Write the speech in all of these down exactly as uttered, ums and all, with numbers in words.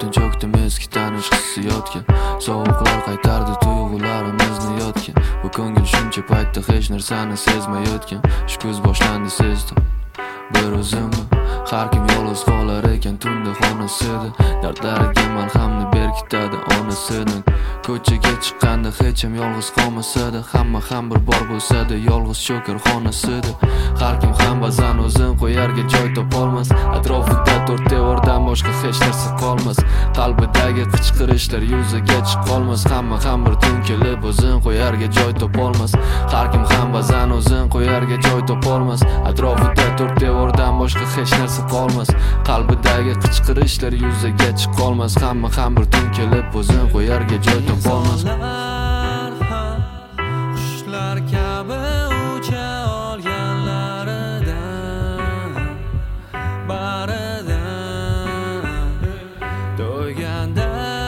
Butun cho'kdim eski tanish hissiyotga. Sovuqlar qaytardi tuyg'ularimizni yodga. Bu ko'ngil shuncha paytda hech narsani sezmayotgan. Shu kuz boshlandi sezdim bir o'zimni. Har kim yolg'iz qolar ekan tunda xonasida. Dardlariga malhamni berkitadi onasidan. Ko'chaga chiqqanda hech ham yolg'iz qolmasada, hamma ham bir bor bo'lsada, yolg'iz cho'kar xonasida. Har kim ham ba'zan o'zin qo'yarga joy topolmas. Atrofida to'rt devordan boshqa hech narsa qolmas. Qalbidagi qichqirishlar yuzaga chiqolmas. Hamma ham bir tun kelib o'zin qo'yarga joy topolmas. Har kim ham ba'zan o'zin qo'yarga joy topolmas. Atrofida to'rt devordan boshqa hech narsa qolmas. Qalbidagi qichqirishlar yuzaga chiqolmas. Hamma ham bir tun kelib o'zin qo'yarga joy topolmas. Qushlar kabi ucha olganlaridan, baridan to'yganda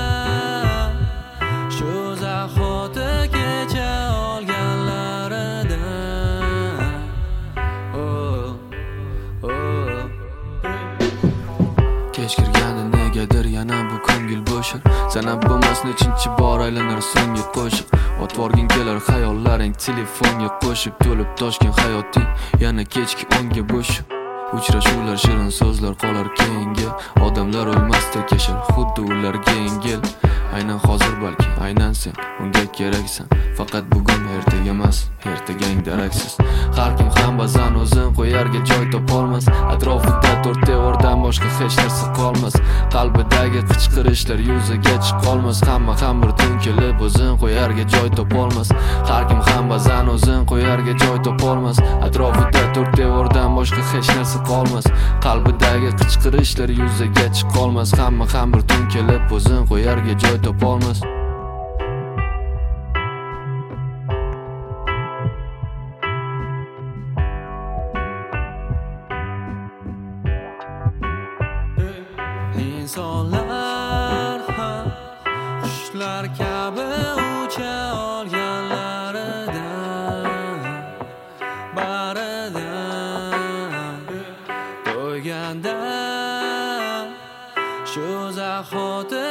shu zahoti kecha olganlaridan. Oh, oh. Kech kirganda negadir yana bu ko'ngil bo'shir. Sanab bo'lmas nechinchi bor aylanar so'nggi qo'shiq. Otvorgin kelar xayollaring telefonga qo'shib. To'lib toshgan hayoting yana kechki onga bo'shib. Uchrashuvlar shirin so'zlar qolar keyinga. Odamlar o'lmas tirkashar xuddi ularga engel. Aynan hozir balki aynan sen unga keraksan. Faqat bugun ertaga emas, ertagang daraksiz. Har kim ham ba'zan o'zin qo'yarga joy topolmas. Atrofida to'rt devordan boshqa hech narsa qolmas. Qalbidagi qichqirishlar yuzaga chiqolmas. Hamma ham bir tun kelib o'zin qo'yarga joy topolmas. Har kim ham ba'zan o'zin qo'yarga joy topolmas. Atrofida to'rt devordan boshqa hech narsa qolmas. Qalbidagi qichqirishlar yuzaga chiqolmas. Hamma ham bir tun kelib o'zin qo'yarga joy topolmas. Insonlar ham qushlar kabi ucha olganlaridan, baridan to'yganda shu zahoti